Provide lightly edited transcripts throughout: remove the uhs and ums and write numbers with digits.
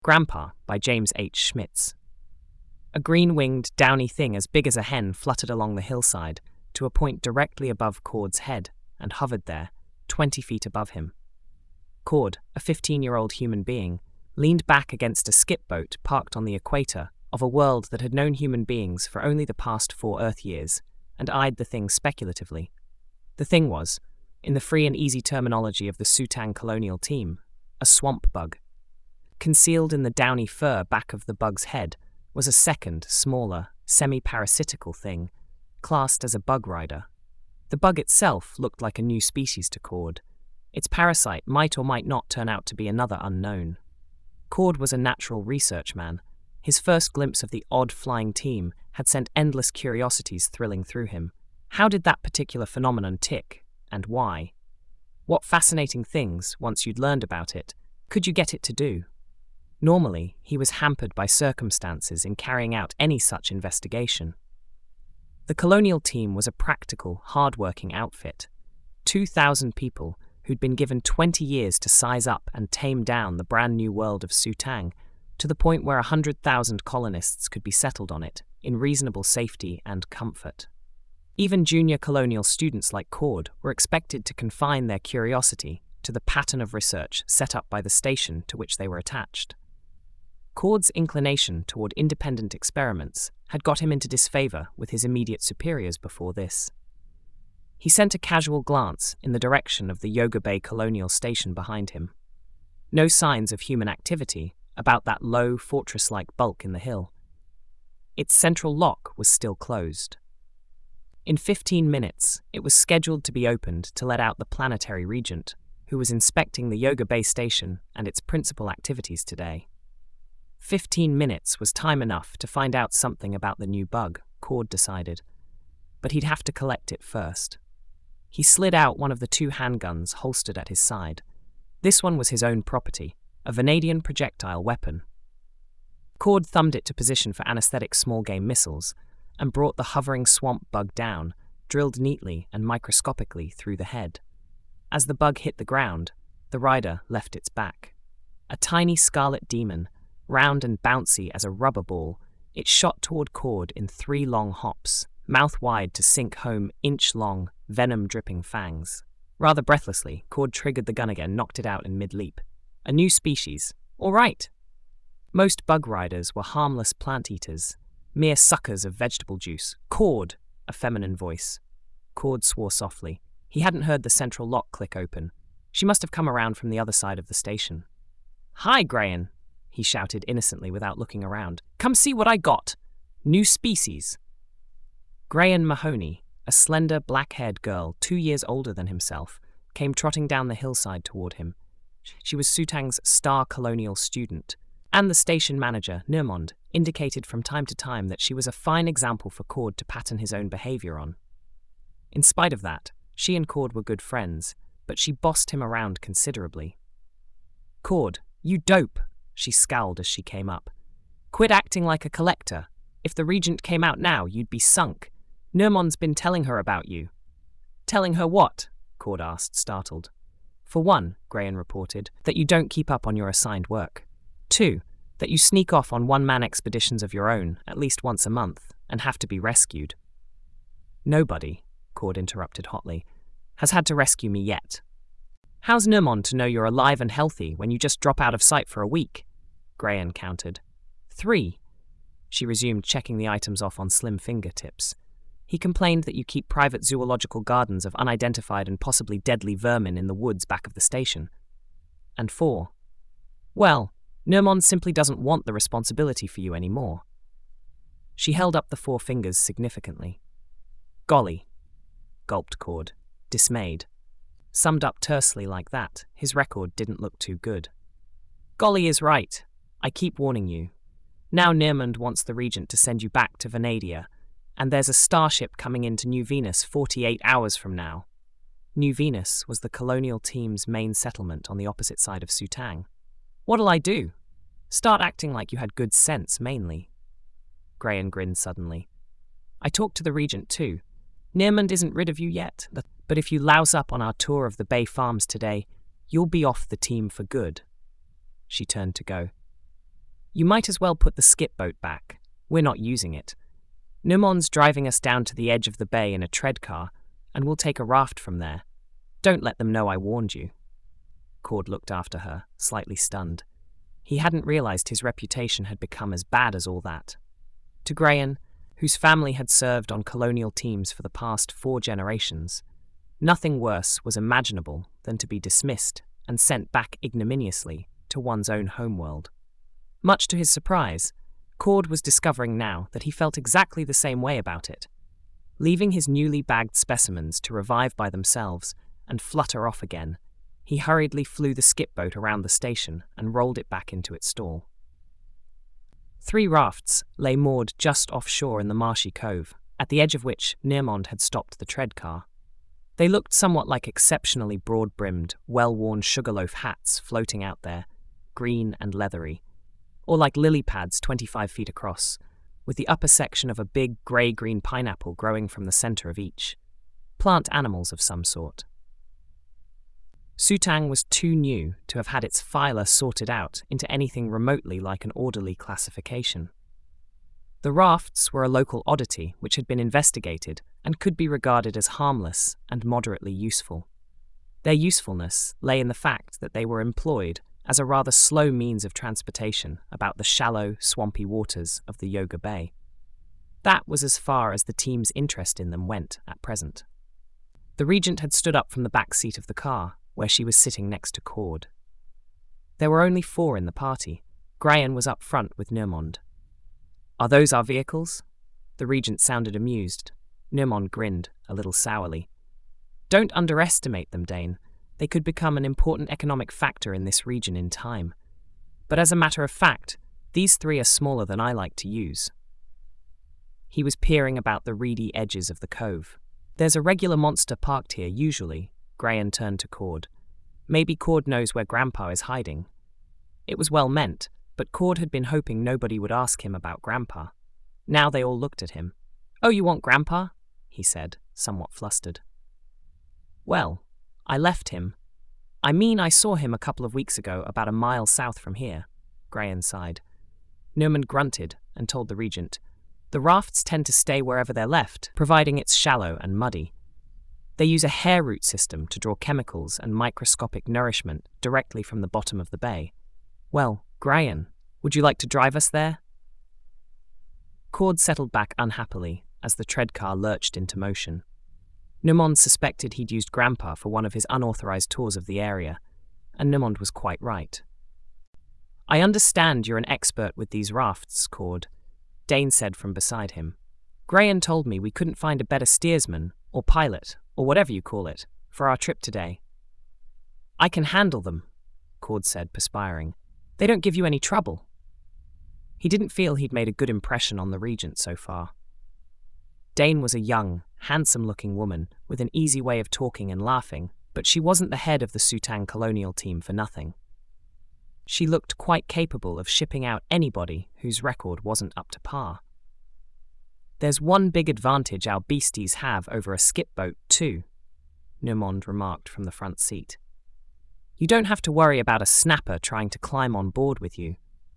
Grandpa by James H. Schmitz. A green-winged, downy thing as big as a hen fluttered along the hillside to a point directly above Cord's head and hovered there, 20 feet above him. Cord, a 15-year-old human being, leaned back against a skip boat parked on the equator of a world that had known human beings for only the past 4 Earth years, and eyed the thing speculatively. The thing was, in the free and easy terminology of the Sutang colonial team, a swamp bug. Concealed in the downy fur back of the bug's head was a second, smaller, semi-parasitical thing, classed as a bug rider. The bug itself looked like a new species to Cord. Its parasite might or might not turn out to be another unknown. Cord was a natural research man. His first glimpse of the odd flying team had sent endless curiosities thrilling through him. How did that particular phenomenon tick, and why? What fascinating things, once you'd learned about it, could you get it to do? Normally, he was hampered by circumstances in carrying out any such investigation. The colonial team was a practical, hard-working outfit. 2,000 people who'd been given 20 years to size up and tame down the brand new world of Sutang to the point where 100,000 colonists could be settled on it in reasonable safety and comfort. Even junior colonial students like Cord were expected to confine their curiosity to the pattern of research set up by the station to which they were attached. Cord's inclination toward independent experiments had got him into disfavor with his immediate superiors before this. He sent a casual glance in the direction of the Yoga Bay colonial station behind him. No signs of human activity about that low, fortress-like bulk in the hill. Its central lock was still closed. In 15 minutes, it was scheduled to be opened to let out the planetary regent, who was inspecting the Yoga Bay station and its principal activities today. 15 minutes was time enough to find out something about the new bug, Cord decided, but he'd have to collect it first. He slid out one of the 2 handguns holstered at his side. This one was his own property, a Vanadian projectile weapon. Cord thumbed it to position for anesthetic small-game missiles and brought the hovering swamp bug down, drilled neatly and microscopically through the head. As the bug hit the ground, the rider left its back. A tiny scarlet demon, round and bouncy as a rubber ball, it shot toward Cord in 3 long hops, mouth wide to sink home inch-long, venom-dripping fangs. Rather breathlessly, Cord triggered the gun again, knocked it out in mid-leap. A new species. All right. Most bug riders were harmless plant-eaters, mere suckers of vegetable juice. Cord, a feminine voice. Cord swore softly. He hadn't heard the central lock click open. She must have come around from the other side of the station. "Hi, Grayan," he shouted innocently without looking around. "Come see what I got. New species." Grayan Mahoney, a slender, black-haired girl 2 years older than himself, came trotting down the hillside toward him. She was Sutang's star colonial student, and the station manager, Nermond, indicated from time to time that she was a fine example for Cord to pattern his own behavior on. In spite of that, she and Cord were good friends, but she bossed him around considerably. "Cord, you dope," she scowled as she came up. "Quit acting like a collector. If the Regent came out now, you'd be sunk. Nermond's been telling her about you." "Telling her what?" Cord asked, startled. "For one," Grayan reported, "that you don't keep up on your assigned work. 2, that you sneak off on one-man expeditions of your own at least once a month and have to be rescued." "Nobody," Cord interrupted hotly, "has had to rescue me yet." "How's Nermond to know you're alive and healthy when you just drop out of sight for a week?" Grayan countered. 3, she resumed, checking the items off on slim fingertips. "He complained that you keep private zoological gardens of unidentified and possibly deadly vermin in the woods back of the station." And 4, well, Nermond simply doesn't want the responsibility for you anymore. She held up the 4 fingers significantly. "Golly," gulped Cord, dismayed. Summed up tersely like that, his record didn't look too good. "Golly is right. I keep warning you. Now Nermond wants the Regent to send you back to Vanadia, and there's a starship coming into New Venus 48 hours from now." New Venus was the colonial team's main settlement on the opposite side of Sutang. "What'll I do? Start acting like you had good sense, mainly." Grayan grinned suddenly. "I talked to the Regent too. Nermond isn't rid of you yet, but if you louse up on our tour of the Bay Farms today, you'll be off the team for good." She turned to go. You might as well put the skip boat back. We're not using it. Numond's driving us down to the edge of the bay in a tread car, and we'll take a raft from there. Don't let them know I warned you." Cord looked after her, slightly stunned. He hadn't realized his reputation had become as bad as all that. To Grayan, whose family had served on colonial teams for the past 4 generations, nothing worse was imaginable than to be dismissed and sent back ignominiously to one's own homeworld. Much to his surprise, Cord was discovering now that he felt exactly the same way about it. Leaving his newly bagged specimens to revive by themselves and flutter off again, he hurriedly flew the skip boat around the station and rolled it back into its stall. 3 rafts lay moored just offshore in the marshy cove, at the edge of which Numond had stopped the tread car. They looked somewhat like exceptionally broad-brimmed, well-worn sugarloaf hats floating out there, green and leathery, or like lily pads 25 feet across, with the upper section of a big grey-green pineapple growing from the center of each. Plant animals of some sort. Sutang was too new to have had its phyla sorted out into anything remotely like an orderly classification. The rafts were a local oddity which had been investigated and could be regarded as harmless and moderately useful. Their usefulness lay in the fact that they were employed as a rather slow means of transportation about the shallow, swampy waters of the Yoga Bay. That was as far as the team's interest in them went at present. The Regent had stood up from the back seat of the car, where she was sitting next to Cord. There were only 4 in the party. Grayan was up front with Numond. "Are those our vehicles?" The Regent sounded amused. Numond grinned, a little sourly. "Don't underestimate them, Dane. They could become an important economic factor in this region in time. But as a matter of fact, these 3 are smaller than I like to use." He was peering about the reedy edges of the cove. "There's a regular monster parked here, usually." Grayan turned to Cord. "Maybe Cord knows where Grandpa is hiding." It was well meant, but Cord had been hoping nobody would ask him about Grandpa. Now they all looked at him. "Oh, you want Grandpa?" he said, somewhat flustered. "Well, I left him. I saw him a couple of weeks ago about a mile south from here," Grayan sighed. Numond grunted and told the Regent, "The rafts tend to stay wherever they're left, providing it's shallow and muddy. They use a hair root system to draw chemicals and microscopic nourishment directly from the bottom of the bay. Well, Grayan, would you like to drive us there?" Cord settled back unhappily as the tread car lurched into motion. Numond suspected he'd used Grandpa for one of his unauthorized tours of the area, and Numond was quite right. "I understand you're an expert with these rafts, Cord," Dane said from beside him. "Grayan told me we couldn't find a better steersman, or pilot, or whatever you call it, for our trip today." "I can handle them," Cord said, perspiring. "They don't give you any trouble." He didn't feel he'd made a good impression on the Regent so far. Dane was a young, handsome-looking woman with an easy way of talking and laughing, but she wasn't the head of the Sutang colonial team for nothing. She looked quite capable of shipping out anybody whose record wasn't up to par. "There's one big advantage our beasties have over a skip boat, too," Numond remarked from the front seat. "You don't have to worry about a snapper trying to climb on board with you."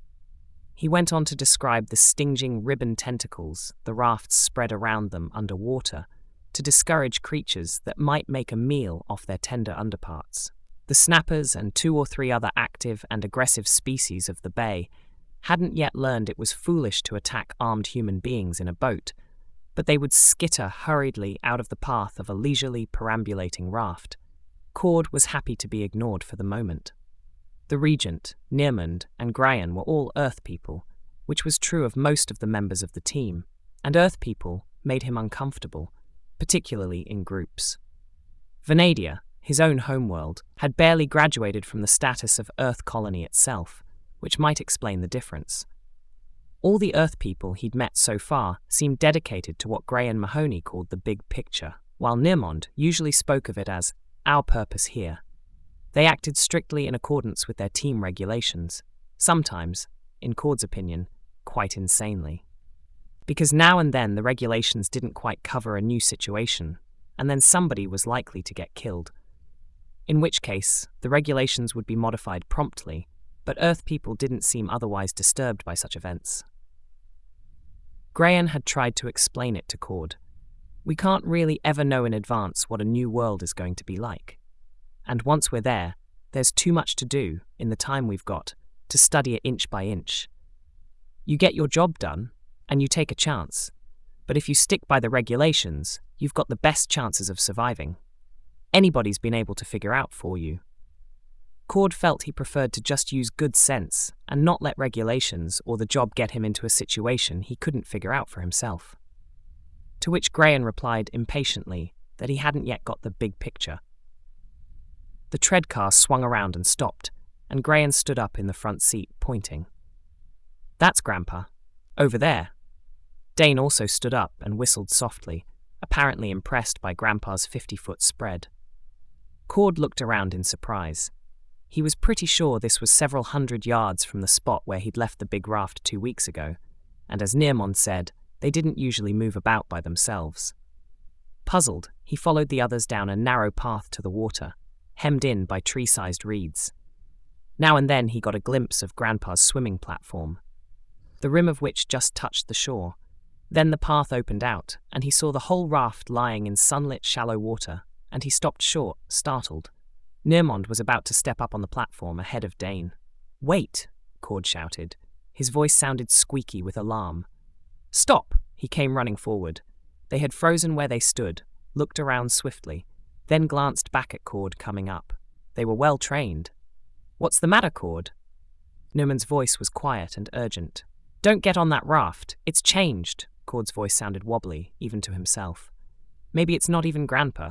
He went on to describe the stinging ribbon tentacles the rafts spread around them underwater to discourage creatures that might make a meal off their tender underparts. The snappers and 2 or 3 other active and aggressive species of the bay hadn't yet learned it was foolish to attack armed human beings in a boat, but they would skitter hurriedly out of the path of a leisurely perambulating raft. Cord was happy to be ignored for the moment. The Regent, Numond, and Grayan were all Earth people, which was true of most of the members of the team, and Earth people made him uncomfortable, particularly in groups. Venadia, his own homeworld, had barely graduated from the status of Earth colony itself, which might explain the difference. All the Earth people he'd met so far seemed dedicated to what Grayan Mahoney called the big picture, while Numond usually spoke of it as our purpose here. They acted strictly in accordance with their team regulations, sometimes, in Cord's opinion, quite insanely. Because now and then the regulations didn't quite cover a new situation, and then somebody was likely to get killed. In which case, the regulations would be modified promptly, but Earth people didn't seem otherwise disturbed by such events. Grayan had tried to explain it to Cord. We can't really ever know in advance what a new world is going to be like. And once we're there, there's too much to do, in the time we've got, to study it inch by inch. You get your job done, and you take a chance. But if you stick by the regulations, you've got the best chances of surviving. Anybody's been able to figure out for you. Cord felt he preferred to just use good sense and not let regulations or the job get him into a situation he couldn't figure out for himself. To which Grayan replied impatiently that he hadn't yet got the big picture. The tread car swung around and stopped, and Grayan stood up in the front seat, pointing. "That's Grandpa. Over there." Dane also stood up and whistled softly, apparently impressed by Grandpa's 50-foot spread. Cord looked around in surprise. He was pretty sure this was several hundred yards from the spot where he'd left the big raft 2 weeks ago, and as Nearmond said, they didn't usually move about by themselves. Puzzled, he followed the others down a narrow path to the water, hemmed in by tree-sized reeds. Now and then he got a glimpse of Grandpa's swimming platform, the rim of which just touched the shore. Then the path opened out, and he saw the whole raft lying in sunlit shallow water, and he stopped short, startled. Nearmond was about to step up on the platform ahead of Dane. "Wait!" Cord shouted. His voice sounded squeaky with alarm. "Stop!" He came running forward. They had frozen where they stood, looked around swiftly, then glanced back at Cord coming up. They were well trained. "What's the matter, Cord?" Nearmond's voice was quiet and urgent. "Don't get on that raft. It's changed." Cord's voice sounded wobbly, even to himself. "Maybe it's not even Grandpa."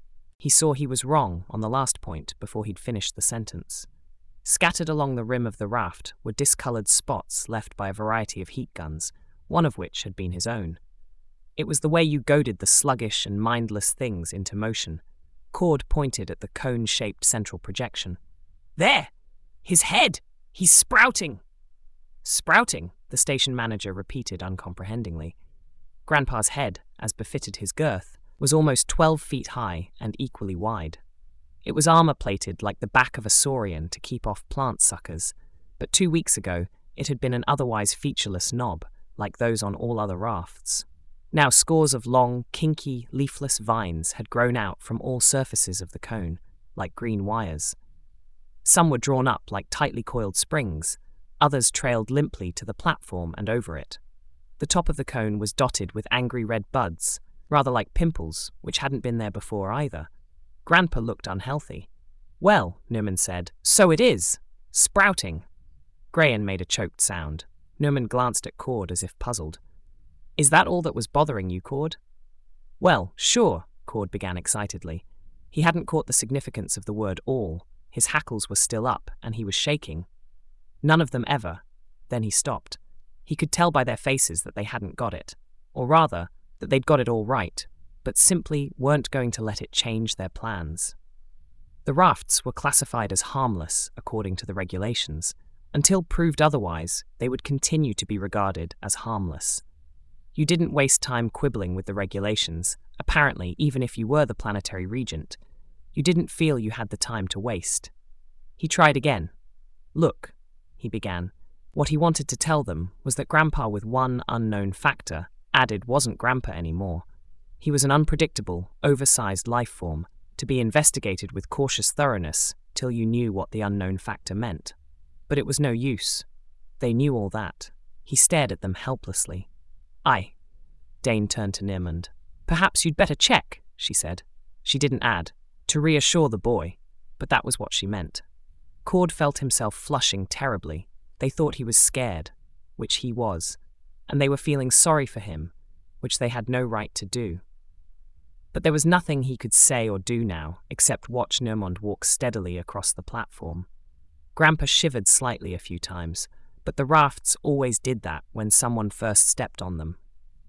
He saw he was wrong on the last point before he'd finished the sentence. Scattered along the rim of the raft were discoloured spots left by a variety of heat guns, one of which had been his own. It was the way you goaded the sluggish and mindless things into motion. Cord pointed at the cone-shaped central projection. "There! His head! He's sprouting!" "Sprouting?" the station manager repeated uncomprehendingly. Grandpa's head, as befitted his girth, was almost 12 feet high and equally wide. It was armor-plated like the back of a saurian to keep off plant suckers, but 2 weeks ago it had been an otherwise featureless knob, like those on all other rafts. Now scores of long, kinky, leafless vines had grown out from all surfaces of the cone, like green wires. Some were drawn up like tightly coiled springs, others trailed limply to the platform and over it. The top of the cone was dotted with angry red buds, rather like pimples, which hadn't been there before either. Grandpa looked unhealthy. "Well," Nearmond said, "so it is. Sprouting." Grayan made a choked sound. Nearmond glanced at Cord as if puzzled. "Is that all that was bothering you, Cord?" "Well, sure," Cord began excitedly. He hadn't caught the significance of the word all. His hackles were still up, and he was shaking. None of them ever. Then he stopped. He could tell by their faces that they hadn't got it. Or rather, that they'd got it all right, but simply weren't going to let it change their plans. The rafts were classified as harmless, according to the regulations. Until proved otherwise, they would continue to be regarded as harmless. You didn't waste time quibbling with the regulations, apparently even if you were the planetary regent. You didn't feel you had the time to waste. He tried again. "Look," he began. What he wanted to tell them was that Grandpa with one unknown factor added wasn't Grandpa anymore. He was an unpredictable, oversized life form, to be investigated with cautious thoroughness till you knew what the unknown factor meant. But it was no use. They knew all that. He stared at them helplessly. "Aye." Dane turned to Nearmond. "Perhaps you'd better check," she said. She didn't add, "to reassure the boy," but that was what she meant. Cord felt himself flushing terribly. They thought he was scared, which he was, and they were feeling sorry for him, which they had no right to do. But there was nothing he could say or do now except watch Nearmond walk steadily across the platform. Grandpa shivered slightly a few times, but the rafts always did that when someone first stepped on them.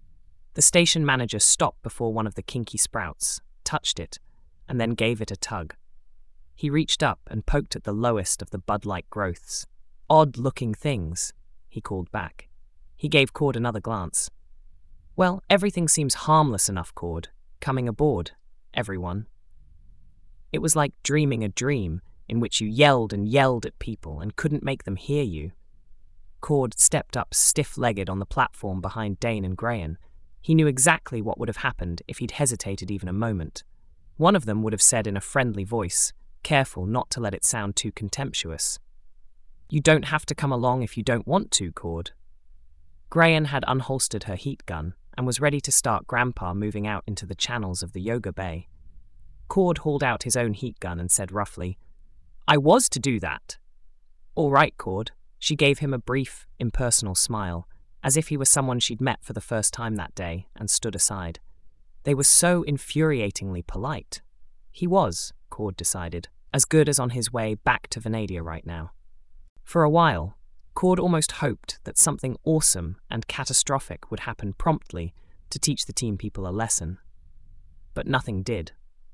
The station manager stopped before one of the kinky sprouts, touched it, and then gave it a tug. He reached up and poked at the lowest of the bud-like growths. "Odd-looking things," he called back. He gave Cord another glance. "Well, everything seems harmless enough, Cord. Coming aboard, everyone." It was like dreaming a dream, in which you yelled and yelled at people and couldn't make them hear you. Cord stepped up stiff-legged on the platform behind Dane and Grayan. He knew exactly what would have happened if he'd hesitated even a moment. One of them would have said in a friendly voice, careful not to let it sound too contemptuous, "You don't have to come along if you don't want to, Cord." Grayan had unholstered her heat gun and was ready to start Grandpa moving out into the channels of the Yoga Bay. Cord hauled out his own heat gun and said roughly, "I was to do that." "All right, Cord." She gave him a brief, impersonal smile, as if he were someone she'd met for the first time that day, and stood aside. They were so infuriatingly polite. He was, Cord decided, as good as on his way back to Venadia right now. For a while, Cord almost hoped that something awesome and catastrophic would happen promptly to teach the team people a lesson. But nothing did.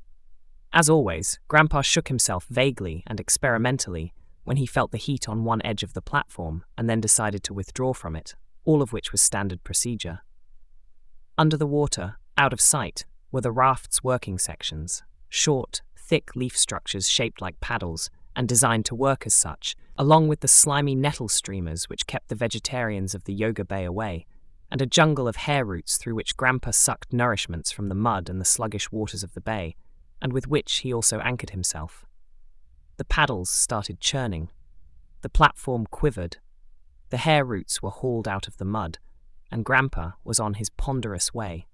As always, Grandpa shook himself vaguely and experimentally when he felt the heat on one edge of the platform and then decided to withdraw from it, all of which was standard procedure. Under the water, out of sight, were the raft's working sections, short, thick leaf structures shaped like paddles and designed to work as such, along with the slimy nettle streamers which kept the vegetarians of the Yoga Bay away, and a jungle of hair roots through which Grandpa sucked nourishments from the mud and the sluggish waters of the bay, and with which he also anchored himself. The paddles started churning. The platform quivered. The hair roots were hauled out of the mud, and Grandpa was on his ponderous way.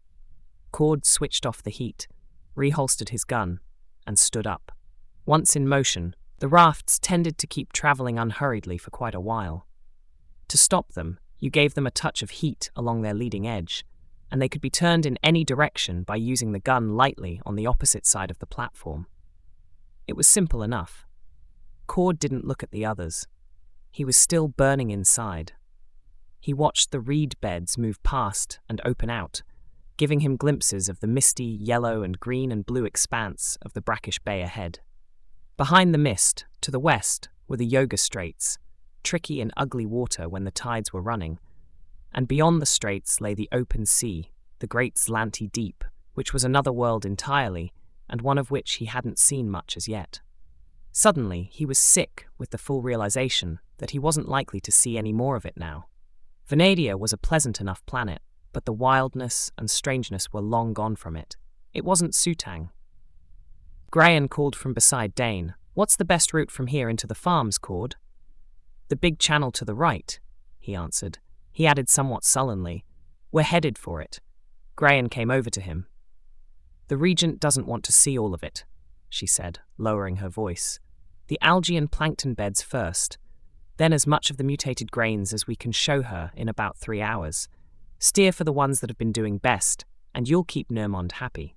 Cord switched off the heat, reholstered his gun, and stood up. Once in motion, the rafts tended to keep traveling unhurriedly for quite a while. To stop them, you gave them a touch of heat along their leading edge, and they could be turned in any direction by using the gun lightly on the opposite side of the platform. It was simple enough. Cord didn't look at the others. He was still burning inside. He watched the reed beds move past and open out, giving him glimpses of the misty yellow and green and blue expanse of the brackish bay ahead. Behind the mist, to the west, were the Yoga Straits, tricky and ugly water when the tides were running, and beyond the straits lay the open sea, the great Zlanti Deep, which was another world entirely, and one of which he hadn't seen much as yet. Suddenly, he was sick with the full realization that he wasn't likely to see any more of it now. Venadia was a pleasant enough planet, but the wildness and strangeness were long gone from it. It wasn't Sutang. Grayan called from beside Dane, "What's the best route from here into the farms, Cord?" "The big channel to the right," he answered. He added somewhat sullenly, "We're headed for it." Grayan came over to him. "The Regent doesn't want to see all of it," she said, lowering her voice. "The algae and plankton beds first, then as much of the mutated grains as we can show her in about 3 hours. Steer for the ones that have been doing best, and you'll keep Nermond happy."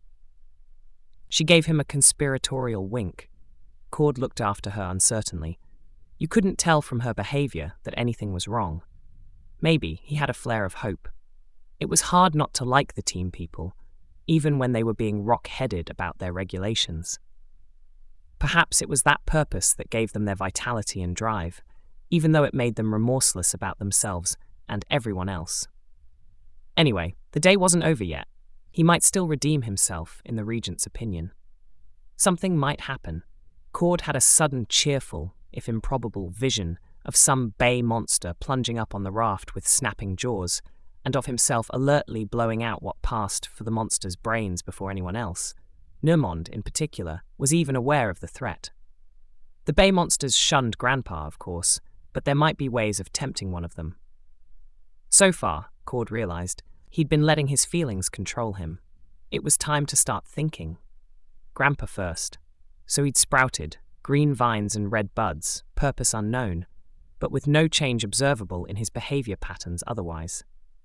She gave him a conspiratorial wink. Cord looked after her uncertainly. You couldn't tell from her behavior that anything was wrong. Maybe he had a flare of hope. It was hard not to like the team people, even when they were being rock-headed about their regulations. Perhaps it was that purpose that gave them their vitality and drive, even though it made them remorseless about themselves and everyone else. Anyway, the day wasn't over yet. He might still redeem himself, in the Regent's opinion. Something might happen. Cord had a sudden cheerful, if improbable, vision of some bay monster plunging up on the raft with snapping jaws, and of himself alertly blowing out what passed for the monster's brains before anyone else. Nermond, in particular, was even aware of the threat. The bay monsters shunned Grandpa, of course, but there might be ways of tempting one of them. So far, Cord realized, he'd been letting his feelings control him. It was time to start thinking. Grandpa first. So he'd sprouted, green vines and red buds, purpose unknown, but with no change observable in his behavior patterns otherwise.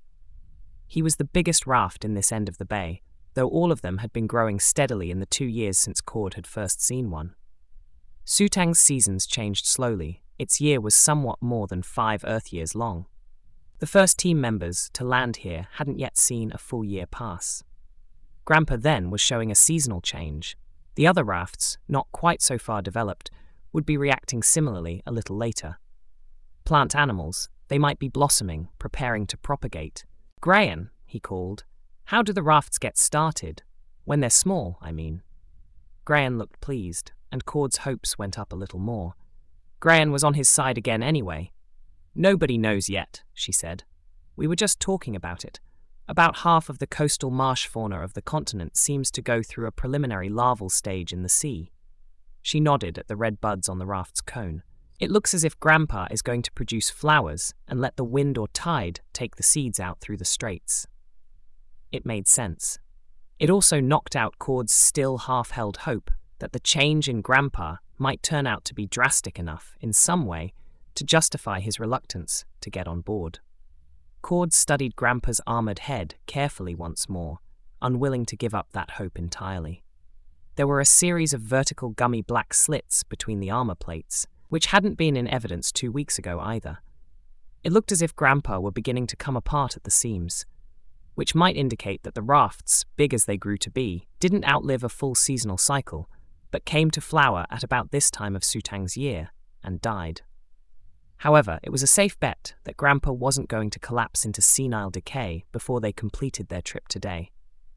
He was the biggest raft in this end of the bay, though all of them had been growing steadily in the 2 years since Cord had first seen one. Sutang's seasons changed slowly. Its year was somewhat more than 5 Earth years long. The first team members to land here hadn't yet seen a full year pass. Grandpa then was showing a seasonal change. The other rafts, not quite so far developed, would be reacting similarly a little later. Plant animals, they might be blossoming, preparing to propagate. "Grayan," he called, "how do the rafts get started? When they're small, I mean." Grayan looked pleased. and Cord's hopes went up a little more. Graham was on his side again anyway. "Nobody knows yet," she said. "We were just talking about it. About half of the coastal marsh fauna of the continent seems to go through a preliminary larval stage in the sea." She nodded at the red buds on the raft's cone. "It looks as if Grandpa is going to produce flowers and let the wind or tide take the seeds out through the straits." It made sense. It also knocked out Cord's still half-held hope that the change in Grandpa might turn out to be drastic enough in some way to justify his reluctance to get on board. Cord studied Grandpa's armoured head carefully once more, unwilling to give up that hope entirely. There were a series of vertical gummy black slits between the armour plates, which hadn't been in evidence 2 weeks ago either. It looked as if Grandpa were beginning to come apart at the seams, which might indicate that the rafts, big as they grew to be, didn't outlive a full seasonal cycle, but came to flower at about this time of Sutang's year and died. However, it was a safe bet that Grandpa wasn't going to collapse into senile decay before they completed their trip today.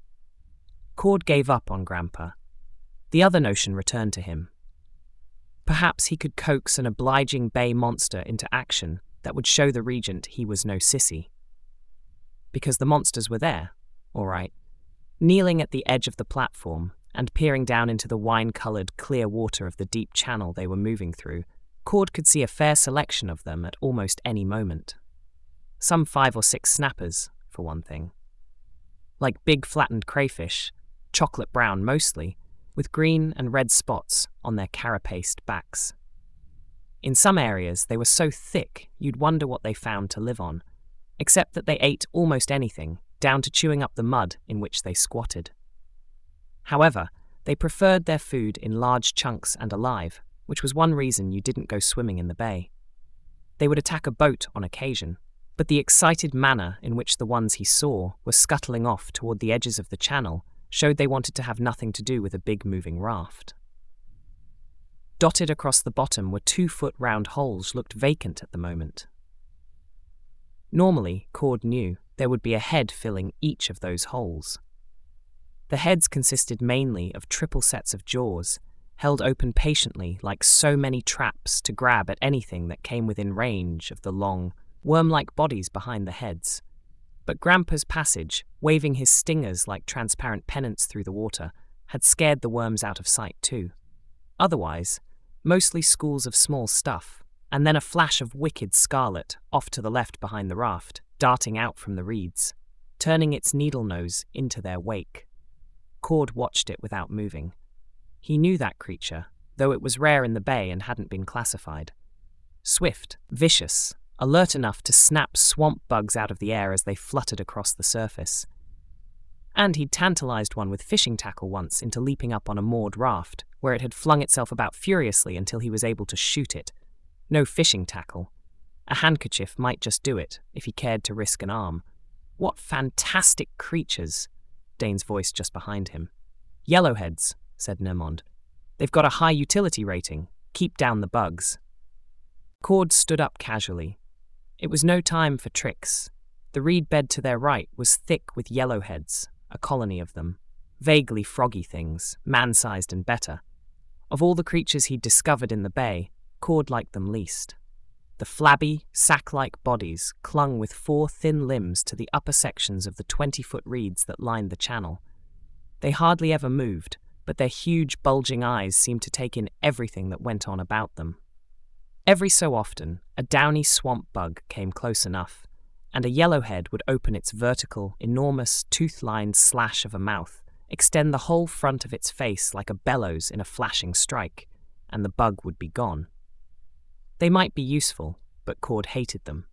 Cord gave up on Grandpa. The other notion returned to him. Perhaps he could coax an obliging bay monster into action that would show the Regent he was no sissy. Because the monsters were there, all right, kneeling at the edge of the platform and peering down into the wine-coloured clear water of the deep channel they were moving through. Cord could see a fair selection of them at almost any moment. Some 5 or 6 snappers, for one thing. Like big flattened crayfish, chocolate brown mostly, with green and red spots on their carapaced backs. In some areas they were so thick you'd wonder what they found to live on, except that they ate almost anything, down to chewing up the mud in which they squatted. However, they preferred their food in large chunks and alive, which was one reason you didn't go swimming in the bay. They would attack a boat on occasion, but the excited manner in which the ones he saw were scuttling off toward the edges of the channel showed they wanted to have nothing to do with a big moving raft. Dotted across the bottom were 2-foot round holes looked vacant at the moment. Normally, Cord knew, there would be a head filling each of those holes. The heads consisted mainly of triple sets of jaws, held open patiently like so many traps to grab at anything that came within range of the long, worm-like bodies behind the heads. But Grandpa's passage, waving his stingers like transparent pennants through the water, had scared the worms out of sight too. Otherwise, mostly schools of small stuff, and then a flash of wicked scarlet off to the left behind the raft, darting out from the reeds, turning its needle nose into their wake. Cord watched it without moving. He knew that creature, though it was rare in the bay and hadn't been classified. Swift, vicious, alert enough to snap swamp bugs out of the air as they fluttered across the surface. And he'd tantalized one with fishing tackle once into leaping up on a moored raft, where it had flung itself about furiously until he was able to shoot it. No fishing tackle. A handkerchief might just do it, if he cared to risk an arm. What fantastic creatures! Dane's voice just behind him. "Yellowheads," said Nermond. "They've got a high utility rating. Keep down the bugs." Cord stood up casually. It was no time for tricks. The reed bed to their right was thick with yellowheads, a colony of them. Vaguely froggy things, man-sized and better. Of all the creatures he'd discovered in the bay, Cord liked them least. The flabby, sack-like bodies clung with 4 thin limbs to the upper sections of the 20-foot reeds that lined the channel. They hardly ever moved, but their huge, bulging eyes seemed to take in everything that went on about them. Every so often, a downy swamp bug came close enough, and a yellowhead would open its vertical, enormous, tooth-lined slash of a mouth, extend the whole front of its face like a bellows in a flashing strike, and the bug would be gone. They might be useful, but Cord hated them.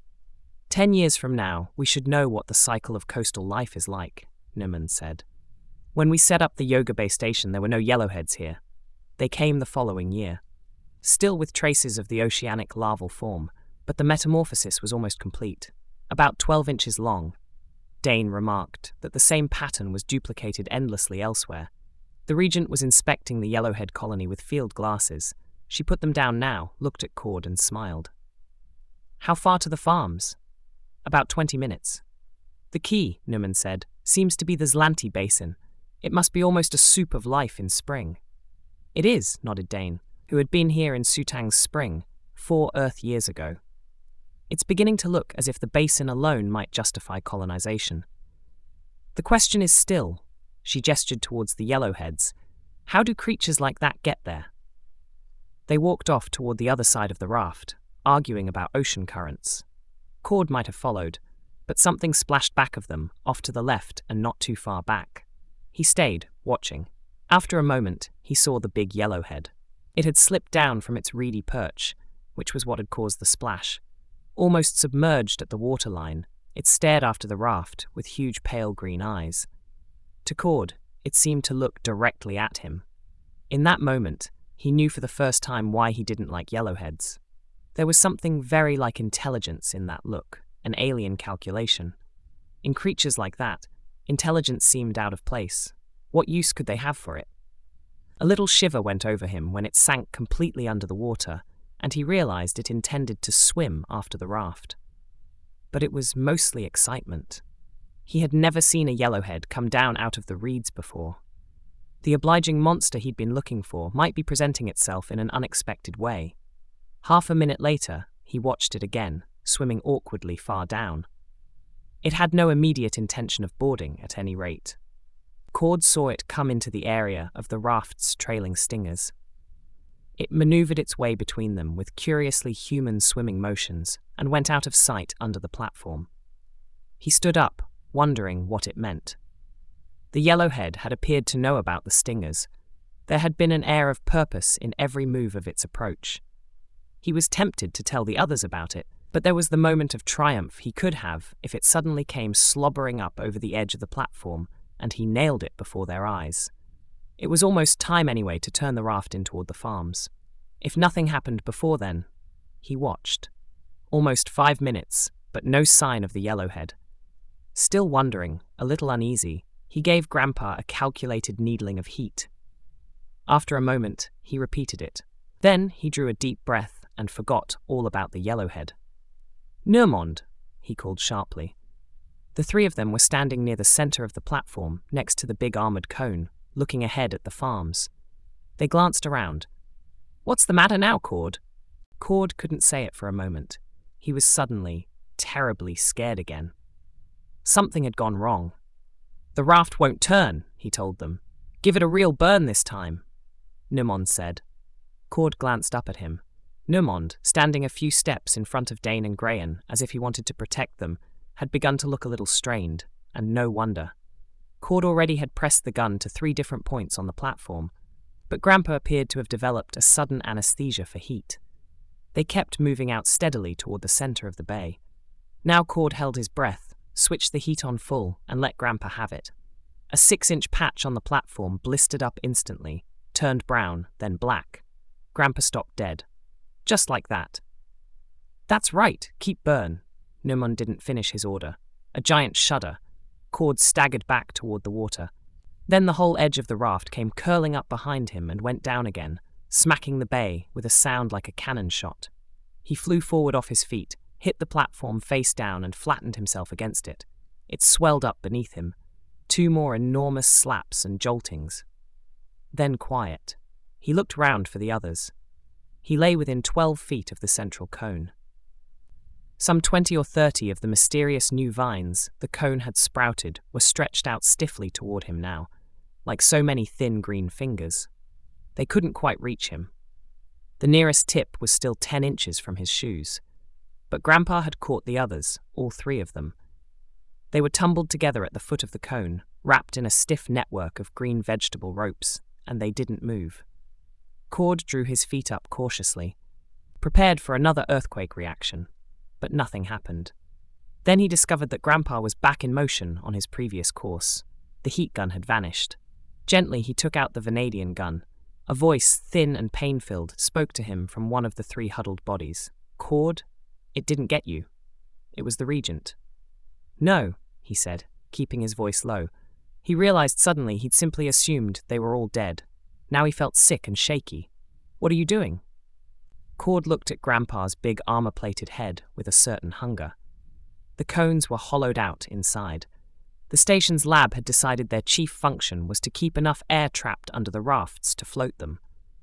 10 years from now, we should know what the cycle of coastal life is like, Nimond said. When we set up the Yoga Bay station, there were no yellowheads here. They came the following year. Still with traces of the oceanic larval form, but the metamorphosis was almost complete. About 12 inches long. Dane remarked that the same pattern was duplicated endlessly elsewhere. The Regent was inspecting the yellowhead colony with field glasses. She put them down now, looked at Cord and smiled. "How far to the farms?" "About 20 minutes. The key," Nimond said, "seems to be the Zlanti Basin. It must be almost a soup of life in spring." It is, nodded Dane, who had been here in Sutang's spring, 4 Earth years ago. It's beginning to look as if the basin alone might justify colonization. The question is still, she gestured towards the yellowheads, how do creatures like that get there? They walked off toward the other side of the raft, arguing about ocean currents. Cord might have followed, but something splashed back of them, off to the left and not too far back. He stayed, watching. After a moment, he saw the big yellowhead. It had slipped down from its reedy perch, which was what had caused the splash. Almost submerged at the waterline, it stared after the raft with huge pale green eyes. To Cord, it seemed to look directly at him. In that moment, he knew for the first time why he didn't like yellowheads. There was something very like intelligence in that look, an alien calculation. In creatures like that, intelligence seemed out of place. What use could they have for it? A little shiver went over him when it sank completely under the water, and he realized it intended to swim after the raft. But it was mostly excitement. He had never seen a yellowhead come down out of the reeds before. The obliging monster he'd been looking for might be presenting itself in an unexpected way. Half a minute later, he watched it again, swimming awkwardly far down. It had no immediate intention of boarding, at any rate. Cord saw it come into the area of the raft's trailing stingers. It maneuvered its way between them with curiously human swimming motions and went out of sight under the platform. He stood up, wondering what it meant. The yellowhead had appeared to know about the stingers. There had been an air of purpose in every move of its approach. He was tempted to tell the others about it, but there was the moment of triumph he could have if it suddenly came slobbering up over the edge of the platform and he nailed it before their eyes. It was almost time anyway to turn the raft in toward the farms. If nothing happened before then, he watched. Almost 5 minutes, but no sign of the yellowhead. Still wondering, a little uneasy, he gave Grandpa a calculated needling of heat. After a moment, he repeated it. Then he drew a deep breath and forgot all about the yellowhead. "Nermond," he called sharply. The 3 of them were standing near the center of the platform, next to the big armored cone, looking ahead at the farms. They glanced around. "What's the matter now, Cord?" Cord couldn't say it for a moment. He was suddenly, terribly scared again. Something had gone wrong. "The raft won't turn," he told them. "Give it a real burn this time," Nermond said. Cord glanced up at him. Nermond, standing a few steps in front of Dane and Graham as if he wanted to protect them, had begun to look a little strained, and no wonder. Cord already had pressed the gun to 3 different points on the platform, but Grandpa appeared to have developed a sudden anesthesia for heat. They kept moving out steadily toward the center of the bay. Now Cord held his breath, switched the heat on full, and let Grandpa have it. A 6-inch patch on the platform blistered up instantly, turned brown, then black. Grandpa stopped dead. Just like that. "That's right, keep burn." Nermond didn't finish his order. A giant shudder. Cord staggered back toward the water. Then the whole edge of the raft came curling up behind him and went down again, smacking the bay with a sound like a cannon shot. He flew forward off his feet, hit the platform face down and flattened himself against it. It swelled up beneath him. 2 more enormous slaps and joltings. Then quiet. He looked round for the others. He lay within 12 feet of the central cone. Some 20 or 30 of the mysterious new vines the cone had sprouted were stretched out stiffly toward him now, like so many thin green fingers. They couldn't quite reach him. The nearest tip was still 10 inches from his shoes. But Grandpa had caught the others, all 3 of them. They were tumbled together at the foot of the cone, wrapped in a stiff network of green vegetable ropes, and they didn't move. Cord drew his feet up cautiously, prepared for another earthquake reaction, but nothing happened. Then he discovered that Grandpa was back in motion on his previous course. The heat gun had vanished. Gently he took out the Vanadian gun. A voice, thin and pain-filled, spoke to him from one of the 3 huddled bodies. "Cord, it didn't get you." It was the Regent. "No," he said, keeping his voice low. He realized suddenly he'd simply assumed they were all dead. Now he felt sick and shaky. "What are you doing?" Cord looked at Grandpa's big armor-plated head with a certain hunger. The cones were hollowed out inside. The station's lab had decided their chief function was to keep enough air trapped under the rafts to float them.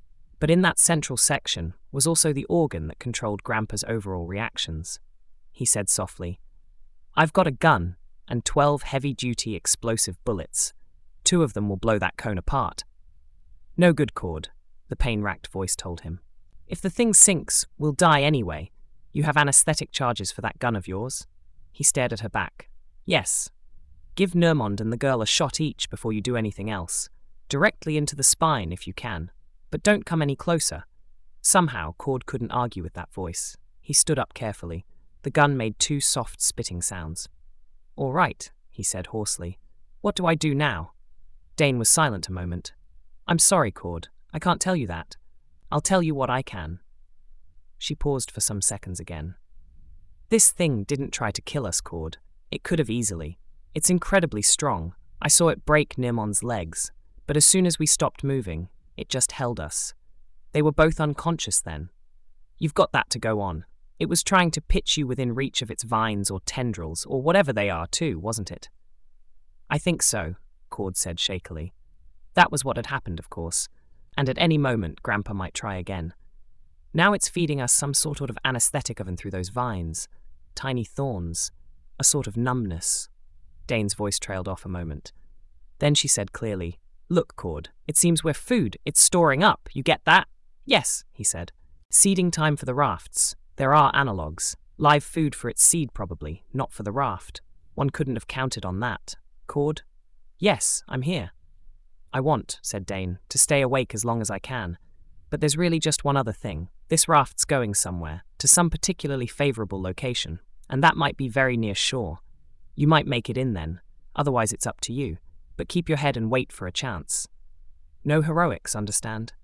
But in that central section was also the organ that controlled Grandpa's overall reactions. He said softly, "I've got a gun and 12 heavy-duty explosive bullets. 2 of them will blow that cone apart." "No good, Cord," the pain-racked voice told him. "If the thing sinks, we'll die anyway. You have anesthetic charges for that gun of yours?" He stared at her back. "Yes. Give Nermond and the girl a shot each before you do anything else. Directly into the spine if you can. But don't come any closer." Somehow, Cord couldn't argue with that voice. He stood up carefully. The gun made 2 soft spitting sounds. "All right," he said hoarsely. "What do I do now?" Dane was silent a moment. "I'm sorry, Cord. I can't tell you that. I'll tell you what I can." She paused for some seconds again. "This thing didn't try to kill us, Cord. It could have easily. It's incredibly strong. I saw it break Nermond's legs. But as soon as we stopped moving, it just held us. They were both unconscious then. You've got that to go on. It was trying to pitch you within reach of its vines or tendrils, or whatever they are too, wasn't it?" "I think so," Cord said shakily. That was what had happened, of course, and at any moment Grandpa might try again. Now it's feeding us some sort of anesthetic oven through those vines. Tiny thorns. A sort of numbness. Dane's voice trailed off a moment. Then she said clearly, "Look, Cord, it seems we're food. It's storing up. You get that?" "Yes," he said. "Seeding time for the rafts. There are analogues. Live food for its seed probably, not for the raft. One couldn't have counted on that. Cord?" "Yes, I'm here." "I want," said Dane, "to stay awake as long as I can. But there's really just one other thing. This raft's going somewhere, to some particularly favourable location, and that might be very near shore. You might make it in then, otherwise it's up to you, but keep your head and wait for a chance. No heroics, understand?"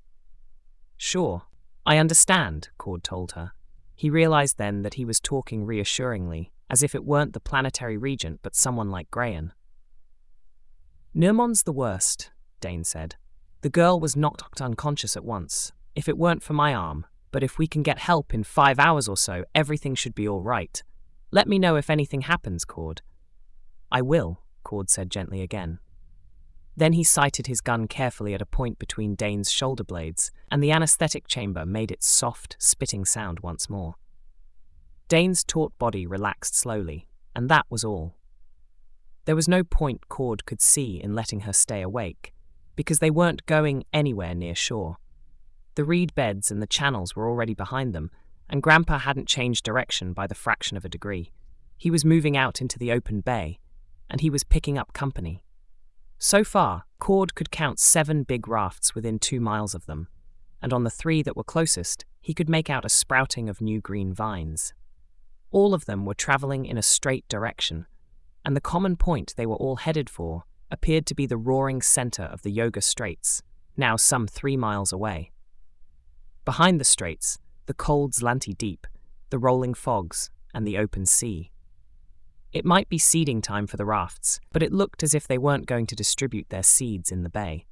"Sure, I understand," Cord told her. He realised then that he was talking reassuringly, as if it weren't the planetary regent but someone like Grayan. "Nermond's the worst," Dane said. "The girl was knocked unconscious at once. If it weren't for my arm, but if we can get help in 5 hours or so, everything should be all right. Let me know if anything happens, Cord." "I will," Cord said gently again. Then he sighted his gun carefully at a point between Dane's shoulder blades, and the anesthetic chamber made its soft, spitting sound once more. Dane's taut body relaxed slowly, and that was all. There was no point Cord could see in letting her stay awake, because they weren't going anywhere near shore. The reed beds and the channels were already behind them, and Grandpa hadn't changed direction by the fraction of a degree. He was moving out into the open bay, and he was picking up company. So far, Cord could count 7 big rafts within 2 miles of them, and on the 3 that were closest, he could make out a sprouting of new green vines. All of them were travelling in a straight direction, and the common point they were all headed for appeared to be the roaring centre of the Yoga Straits, now some 3 miles away. Behind the straits, the cold Zlanti Deep, the rolling fogs, and the open sea. It might be seeding time for the rafts, but it looked as if they weren't going to distribute their seeds in the bay.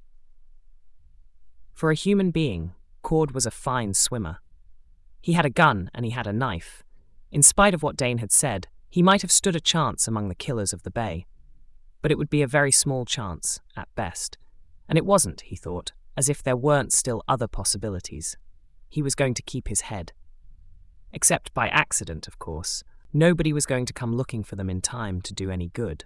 For a human being, Cord was a fine swimmer. He had a gun and he had a knife. In spite of what Dane had said, he might have stood a chance among the killers of the bay. But it would be a very small chance, at best. And it wasn't, he thought, as if there weren't still other possibilities. He was going to keep his head. Except by accident, of course. Nobody was going to come looking for them in time to do any good.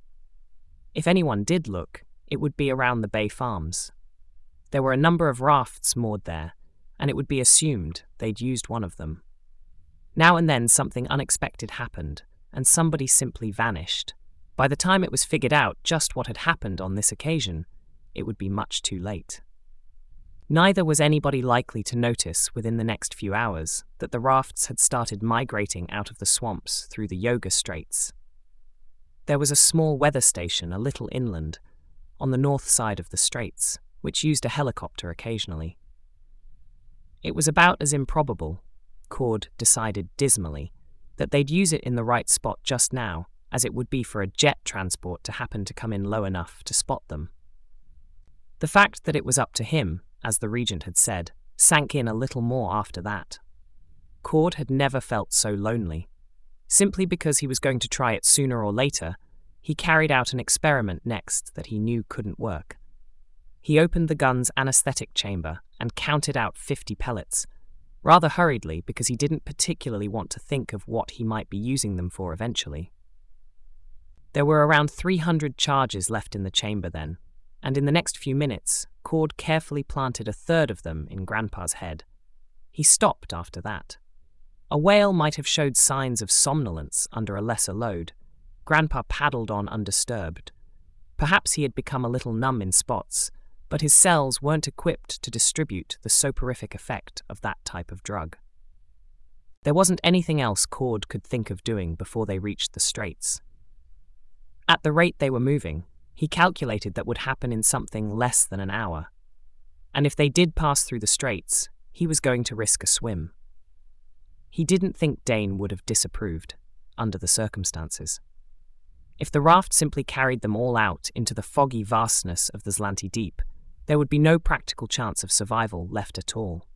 If anyone did look, it would be around the bay farms. There were a number of rafts moored there, and it would be assumed they'd used one of them. Now and then something unexpected happened, and somebody simply vanished. By the time it was figured out just what had happened on this occasion, it would be much too late. Neither was anybody likely to notice within the next few hours that the rafts had started migrating out of the swamps through the Yoga Straits. There was a small weather station a little inland, on the north side of the straits, which used a helicopter occasionally. It was about as improbable, Cord decided dismally, that they'd use it in the right spot just now as it would be for a jet transport to happen to come in low enough to spot them. The fact that it was up to him, as the regent had said, sank in a little more after that. Cord had never felt so lonely. Simply because he was going to try it sooner or later, he carried out an experiment next that he knew couldn't work. He opened the gun's anesthetic chamber and counted out 50 pellets, rather hurriedly because he didn't particularly want to think of what he might be using them for eventually. There were around 300 charges left in the chamber then, and in the next few minutes, Cord carefully planted a third of them in Grandpa's head. He stopped after that. A whale might have showed signs of somnolence under a lesser load. Grandpa paddled on undisturbed. Perhaps he had become a little numb in spots, but his cells weren't equipped to distribute the soporific effect of that type of drug. There wasn't anything else Cord could think of doing before they reached the straits. At the rate they were moving, he calculated that would happen in something less than an hour. And if they did pass through the straits, he was going to risk a swim. He didn't think Dane would have disapproved, under the circumstances. If the raft simply carried them all out into the foggy vastness of the Zlanti Deep, there would be no practical chance of survival left at all.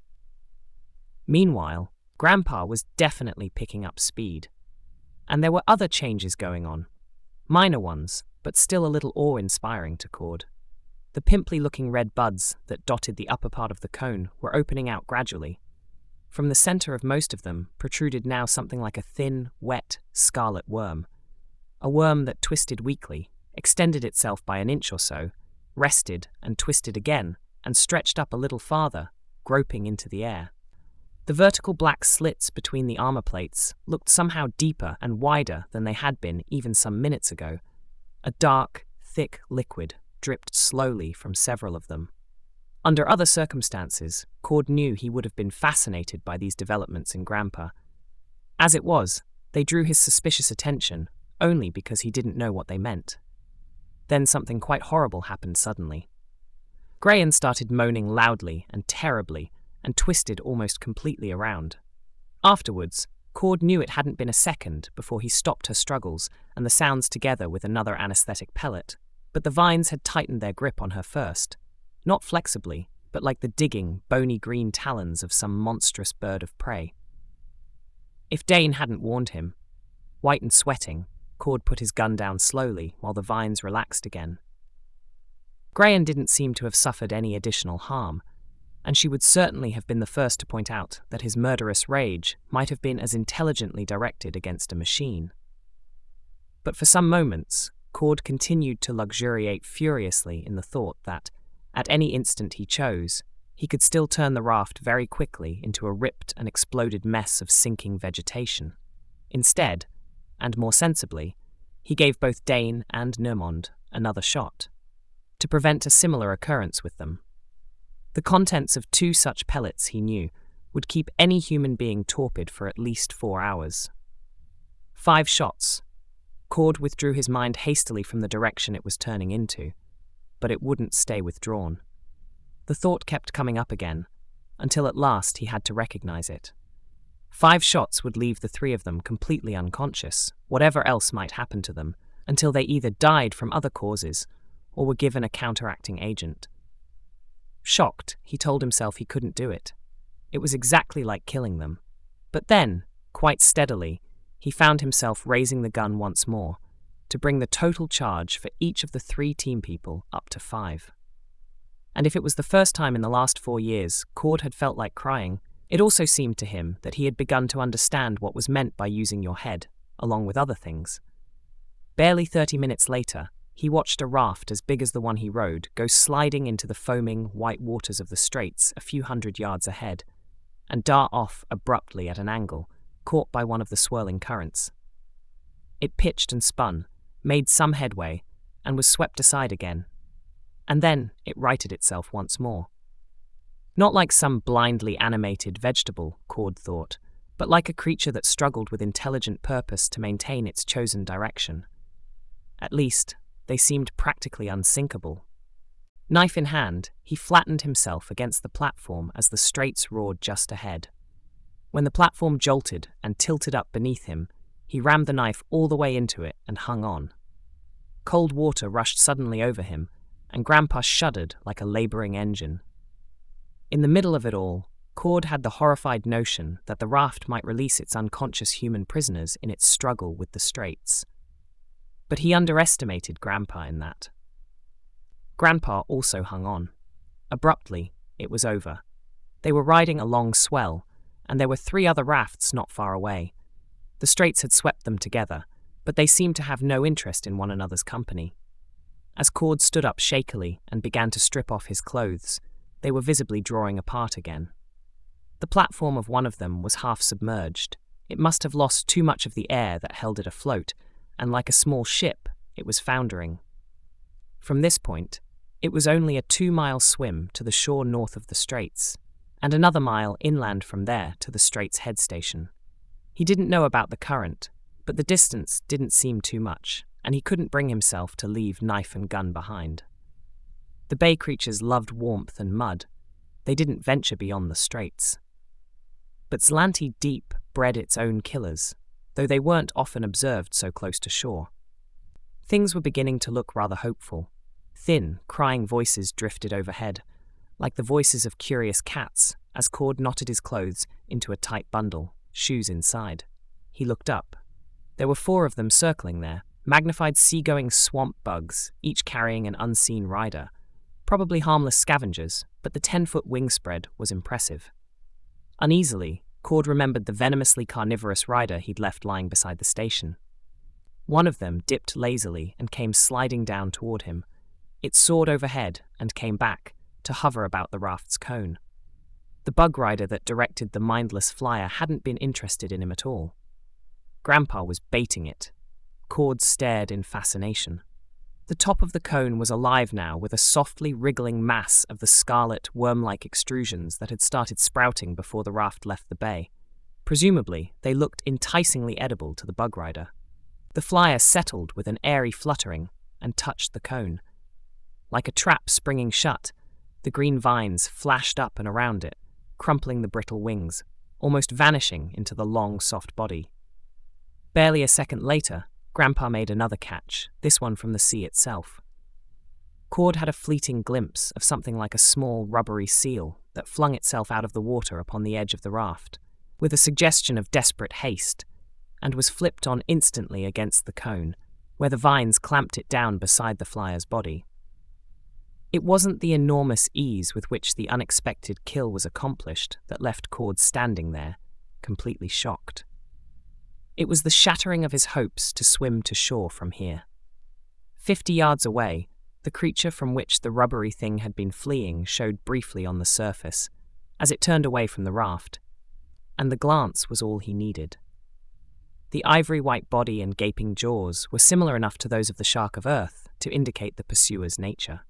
Meanwhile, Grandpa was definitely picking up speed. And there were other changes going on. Minor ones, but still a little awe-inspiring to Cord. The pimply-looking red buds that dotted the upper part of the cone were opening out gradually. From the center of most of them protruded now something like a thin, wet, scarlet worm. A worm that twisted weakly, extended itself by an inch or so, rested and twisted again, and stretched up a little farther, groping into the air. The vertical black slits between the armor plates looked somehow deeper and wider than they had been even some minutes ago. A dark, thick liquid dripped slowly from several of them. Under other circumstances, Cord knew he would have been fascinated by these developments in Grandpa. As it was, they drew his suspicious attention only because he didn't know what they meant. Then something quite horrible happened suddenly. Grayan started moaning loudly and terribly and twisted almost completely around. Afterwards, Cord knew it hadn't been a second before he stopped her struggles and the sounds together with another anesthetic pellet, but the vines had tightened their grip on her first, not flexibly, but like the digging, bony green talons of some monstrous bird of prey. If Dane hadn't warned him, white and sweating, Cord put his gun down slowly while the vines relaxed again. Grayan didn't seem to have suffered any additional harm, and she would certainly have been the first to point out that his murderous rage might have been as intelligently directed against a machine. But for some moments, Cord continued to luxuriate furiously in the thought that, at any instant he chose, he could still turn the raft very quickly into a ripped and exploded mess of sinking vegetation. Instead, and more sensibly, he gave both Dane and Nermond another shot, to prevent a similar occurrence with them. The contents of 2 such pellets, he knew, would keep any human being torpid for at least 4 hours. 5 shots. Cord withdrew his mind hastily from the direction it was turning into, but it wouldn't stay withdrawn. The thought kept coming up again, until at last he had to recognize it. 5 shots would leave the 3 of them completely unconscious, whatever else might happen to them, until they either died from other causes or were given a counteracting agent. Shocked, he told himself he couldn't do it. It was exactly like killing them. But then, quite steadily, he found himself raising the gun once more, to bring the total charge for each of the 3 team people up to 5. And if it was the first time in the last 4 years Cord had felt like crying, it also seemed to him that he had begun to understand what was meant by using your head, along with other things. Barely 30 minutes later, he watched a raft as big as the one he rode go sliding into the foaming, white waters of the straits a few hundred yards ahead, and dart off abruptly at an angle, caught by one of the swirling currents. It pitched and spun, made some headway, and was swept aside again. And then it righted itself once more. Not like some blindly animated vegetable, Cord thought, but like a creature that struggled with intelligent purpose to maintain its chosen direction. At least, they seemed practically unsinkable. Knife in hand, he flattened himself against the platform as the straits roared just ahead. When the platform jolted and tilted up beneath him, he rammed the knife all the way into it and hung on. Cold water rushed suddenly over him, and Grandpa shuddered like a laboring engine. In the middle of it all, Cord had the horrified notion that the raft might release its unconscious human prisoners in its struggle with the straits. But he underestimated Grandpa in that. Grandpa also hung on. Abruptly, it was over, They were riding a long swell, and there were 3 other rafts not far away. The straits had swept them together, but they seemed to have no interest in one another's company. As Cord stood up shakily and began to strip off his clothes, they were visibly drawing apart again. The platform of one of them was half submerged. It must have lost too much of the air that held it afloat, and like a small ship, it was foundering. From this point, it was only a 2-mile swim to the shore north of the straits, and another mile inland from there to the straits head station. He didn't know about the current, but the distance didn't seem too much, and he couldn't bring himself to leave knife and gun behind. The bay creatures loved warmth and mud. They didn't venture beyond the straits. But Zlanti Deep bred its own killers, though they weren't often observed so close to shore. Things were beginning to look rather hopeful. Thin, crying voices drifted overhead, like the voices of curious cats, as Cord knotted his clothes into a tight bundle, shoes inside. He looked up. There were 4 of them circling there, magnified seagoing swamp bugs, each carrying an unseen rider. Probably harmless scavengers, but the 10-foot wingspread was impressive. Uneasily, Cord remembered the venomously carnivorous rider he'd left lying beside the station. One of them dipped lazily and came sliding down toward him. It soared overhead and came back, to hover about the raft's cone. The bug rider that directed the mindless flyer hadn't been interested in him at all. Grandpa was baiting it. Cord stared in fascination. The top of the cone was alive now with a softly wriggling mass of the scarlet, worm-like extrusions that had started sprouting before the raft left the bay. Presumably, they looked enticingly edible to the bug rider. The flyer settled with an airy fluttering and touched the cone. Like a trap springing shut, the green vines flashed up and around it, crumpling the brittle wings, almost vanishing into the long, soft body. Barely a second later, Grandpa made another catch, this one from the sea itself. Cord had a fleeting glimpse of something like a small, rubbery seal that flung itself out of the water upon the edge of the raft, with a suggestion of desperate haste, and was flipped on instantly against the cone, where the vines clamped it down beside the flyer's body. It wasn't the enormous ease with which the unexpected kill was accomplished that left Cord standing there, completely shocked. It was the shattering of his hopes to swim to shore from here. 50 yards away, the creature from which the rubbery thing had been fleeing showed briefly on the surface, as it turned away from the raft, and the glance was all he needed. The ivory-white body and gaping jaws were similar enough to those of the shark of Earth to indicate the pursuer's nature.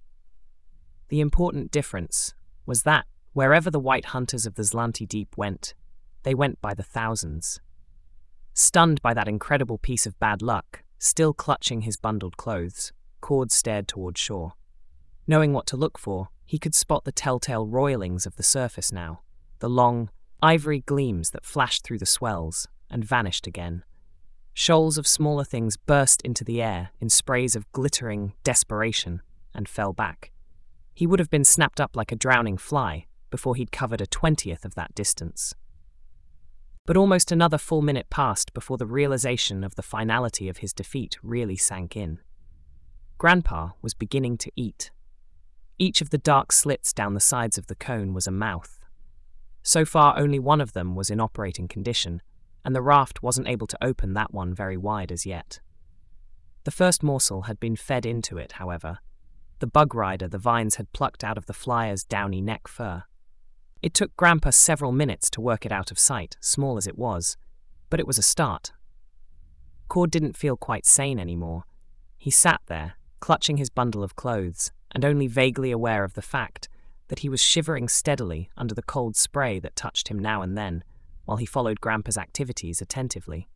The important difference was that, wherever the white hunters of the Zlanti Deep went, they went by the thousands. Stunned by that incredible piece of bad luck, still clutching his bundled clothes, Cord stared toward shore. Knowing what to look for, he could spot the telltale roilings of the surface now, the long, ivory gleams that flashed through the swells and vanished again. Shoals of smaller things burst into the air in sprays of glittering desperation and fell back. He would have been snapped up like a drowning fly before he'd covered a 20th of that distance. But almost another full minute passed before the realization of the finality of his defeat really sank in. Grandpa was beginning to eat. Each of the dark slits down the sides of the cone was a mouth. So far, only one of them was in operating condition, and the raft wasn't able to open that one very wide as yet. The first morsel had been fed into it, however. The bug rider the vines had plucked out of the flyer's downy neck fur. It took Grandpa several minutes to work it out of sight, small as it was, but it was a start. Cord didn't feel quite sane anymore. He sat there, clutching his bundle of clothes, and only vaguely aware of the fact that he was shivering steadily under the cold spray that touched him now and then, while he followed Grandpa's activities attentively.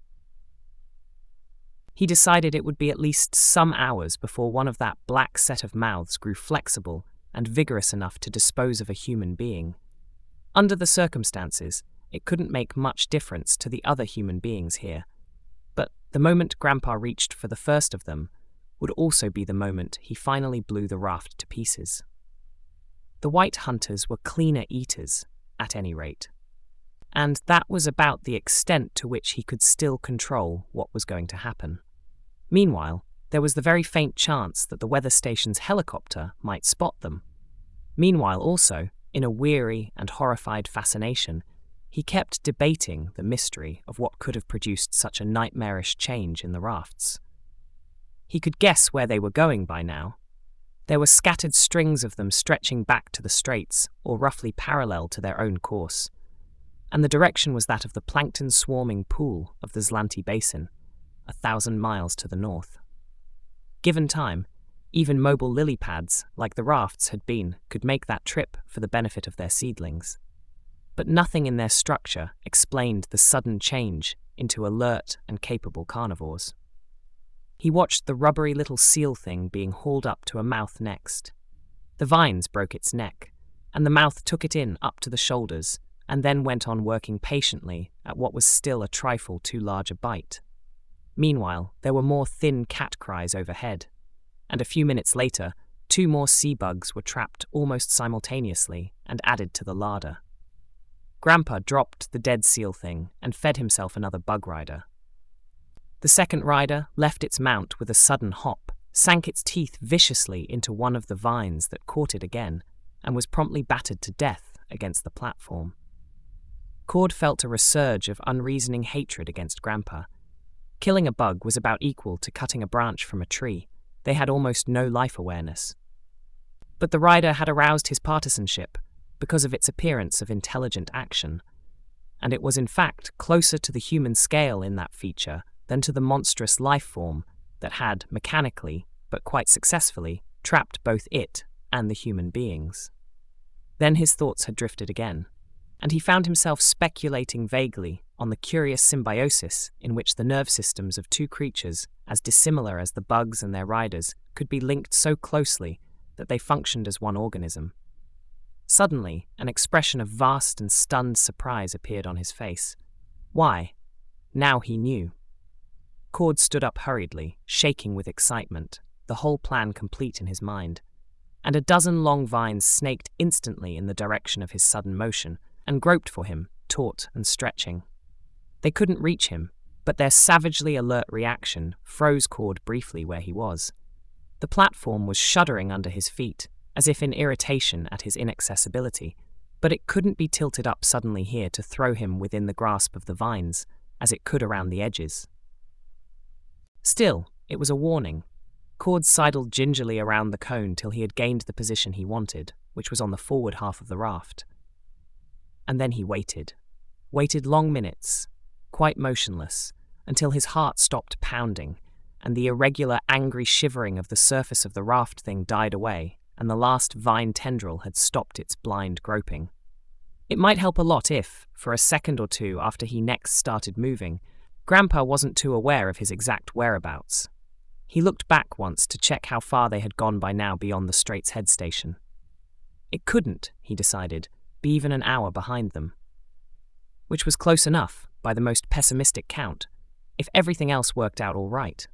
He decided it would be at least some hours before one of that black set of mouths grew flexible and vigorous enough to dispose of a human being. Under the circumstances, it couldn't make much difference to the other human beings here, but the moment Grandpa reached for the first of them would also be the moment he finally blew the raft to pieces. The white hunters were cleaner eaters, at any rate, and that was about the extent to which he could still control what was going to happen. Meanwhile, there was the very faint chance that the weather station's helicopter might spot them. Meanwhile also, In a weary and horrified fascination, he kept debating the mystery of what could have produced such a nightmarish change in the rafts. He could guess where they were going by now. There were scattered strings of them stretching back to the straits, or roughly parallel to their own course, and the direction was that of the plankton-swarming pool of the Zlanti Basin, 1,000 miles to the north. Given time, even mobile lily pads, like the rafts had been, could make that trip for the benefit of their seedlings. But nothing in their structure explained the sudden change into alert and capable carnivores. He watched the rubbery little seal thing being hauled up to a mouth next. The vines broke its neck, and the mouth took it in up to the shoulders, and then went on working patiently at what was still a trifle too large a bite. Meanwhile, there were more thin cat cries overhead, and a few minutes later, 2 more sea bugs were trapped almost simultaneously and added to the larder. Grandpa dropped the dead seal thing and fed himself another bug rider. The second rider left its mount with a sudden hop, sank its teeth viciously into one of the vines that caught it again, and was promptly battered to death against the platform. Cord felt a resurge of unreasoning hatred against Grandpa. Killing a bug was about equal to cutting a branch from a tree. They had almost no life awareness. But the rider had aroused his partisanship because of its appearance of intelligent action, and it was in fact closer to the human scale in that feature than to the monstrous life form that had, mechanically, but quite successfully, trapped both it and the human beings. Then his thoughts had drifted again, and he found himself speculating vaguely on the curious symbiosis in which the nerve systems of 2 creatures, as dissimilar as the bugs and their riders, could be linked so closely that they functioned as one organism. Suddenly, an expression of vast and stunned surprise appeared on his face. Why? Now he knew. Cord stood up hurriedly, shaking with excitement, the whole plan complete in his mind, and a dozen long vines snaked instantly in the direction of his sudden motion and groped for him, taut and stretching. They couldn't reach him, but their savagely alert reaction froze Cord briefly where he was. The platform was shuddering under his feet, as if in irritation at his inaccessibility, but it couldn't be tilted up suddenly here to throw him within the grasp of the vines, as it could around the edges. Still, it was a warning. Cord sidled gingerly around the cone till he had gained the position he wanted, which was on the forward half of the raft. And then he waited long minutes, quite motionless, until his heart stopped pounding, and the irregular, angry shivering of the surface of the raft thing died away, and the last vine tendril had stopped its blind groping. It might help a lot if, for a second or two after he next started moving, Grandpa wasn't too aware of his exact whereabouts. He looked back once to check how far they had gone by now beyond the Straits head station. It couldn't, he decided, be even an hour behind them. Which was close enough, by the most pessimistic count, if everything else worked out all right.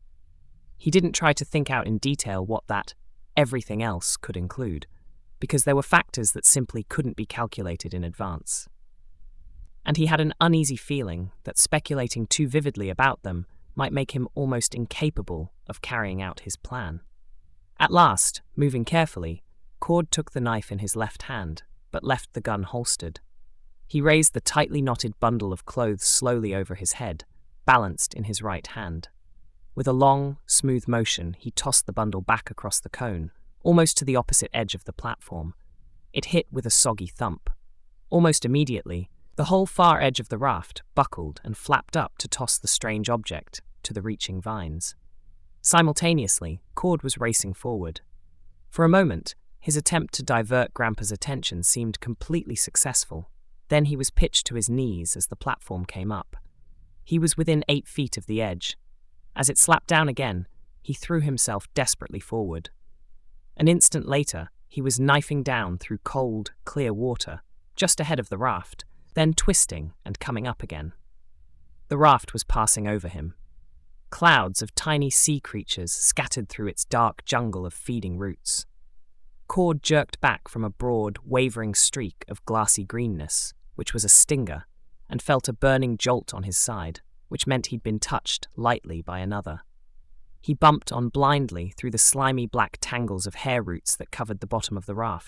He didn't try to think out in detail what that everything else could include, because there were factors that simply couldn't be calculated in advance. And he had an uneasy feeling that speculating too vividly about them might make him almost incapable of carrying out his plan. At last, moving carefully, Cord took the knife in his left hand, but left the gun holstered. He raised the tightly knotted bundle of clothes slowly over his head, balanced in his right hand. With a long, smooth motion, he tossed the bundle back across the cone, almost to the opposite edge of the platform. It hit with a soggy thump. Almost immediately, the whole far edge of the raft buckled and flapped up to toss the strange object to the reaching vines. Simultaneously, Cord was racing forward. For a moment, his attempt to divert Grandpa's attention seemed completely successful. Then he was pitched to his knees as the platform came up. He was within 8 feet of the edge. As it slapped down again, he threw himself desperately forward. An instant later, he was knifing down through cold, clear water, just ahead of the raft, then twisting and coming up again. The raft was passing over him. Clouds of tiny sea creatures scattered through its dark jungle of feeding roots. Cord jerked back from a broad, wavering streak of glassy greenness, which was a stinger, and felt a burning jolt on his side, which meant he'd been touched lightly by another. He bumped on blindly through the slimy black tangles of hair roots that covered the bottom of the raft,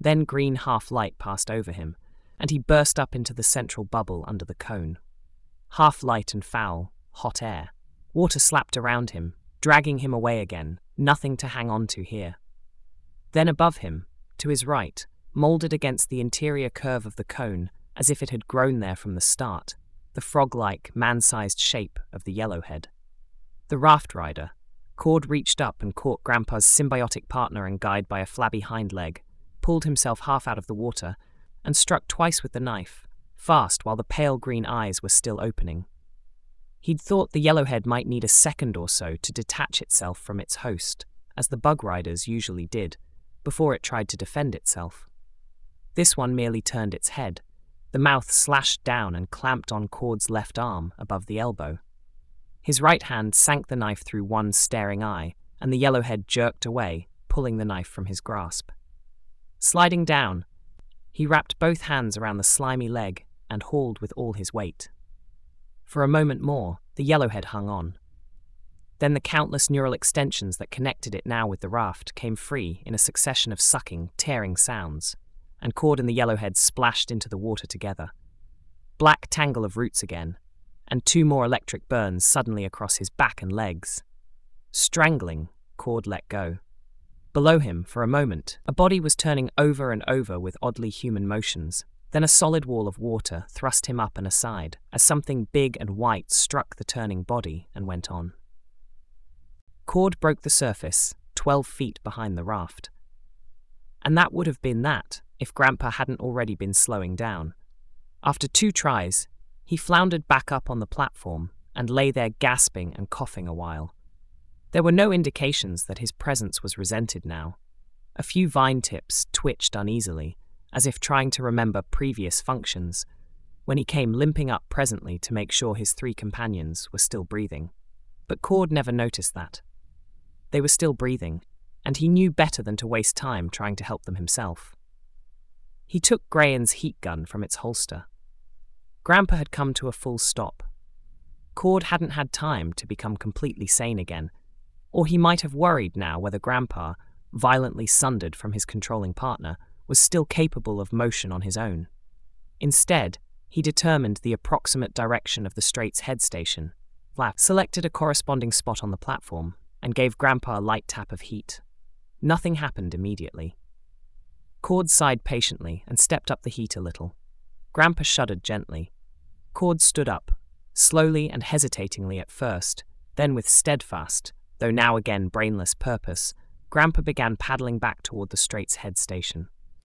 Then green half-light passed over him, and he burst up into the central bubble under the cone. Half-light and foul, hot air. Water slapped around him, dragging him away again, nothing to hang on to here. Then above him, to his right, moulded against the interior curve of the cone, as if it had grown there from the start, the frog-like, man-sized shape of the Yellowhead. The raft rider. Cord reached up and caught Grandpa's symbiotic partner and guide by a flabby hind leg, pulled himself half out of the water, and struck twice with the knife, fast while the pale green eyes were still opening. He'd thought the Yellowhead might need a second or so to detach itself from its host, as the bug riders usually did, before it tried to defend itself. This one merely turned its head, the mouth slashed down and clamped on Cord's left arm above the elbow. His right hand sank the knife through one staring eye, and the Yellowhead jerked away, pulling the knife from his grasp. Sliding down, he wrapped both hands around the slimy leg and hauled with all his weight. For a moment more, the Yellowhead hung on. Then the countless neural extensions that connected it now with the raft came free in a succession of sucking, tearing sounds, and Cord and the Yellowhead splashed into the water together. Black tangle of roots again, and 2 more electric burns suddenly across his back and legs. Strangling, Cord let go. Below him, for a moment, a body was turning over and over with oddly human motions. Then a solid wall of water thrust him up and aside, as something big and white struck the turning body and went on. Cord broke the surface, 12 feet behind the raft. And that would have been that, if Grandpa hadn't already been slowing down. After 2 tries, he floundered back up on the platform and lay there gasping and coughing a while. There were no indications that his presence was resented now. A few vine tips twitched uneasily, as if trying to remember previous functions, when he came limping up presently to make sure his 3 companions were still breathing. But Cord never noticed that. They were still breathing, and he knew better than to waste time trying to help them himself. He took Grahan's heat gun from its holster. Grandpa had come to a full stop. Cord hadn't had time to become completely sane again, or he might have worried now whether Grandpa, violently sundered from his controlling partner, was still capable of motion on his own. Instead, he determined the approximate direction of the Strait's head station, selected a corresponding spot on the platform, and gave Grandpa a light tap of heat. Nothing happened immediately. Cord sighed patiently and stepped up the heat a little. Grandpa shuddered gently. Cord stood up, slowly and hesitatingly at first, then with steadfast, though now again brainless purpose, Grandpa began paddling back toward the Strait's head station.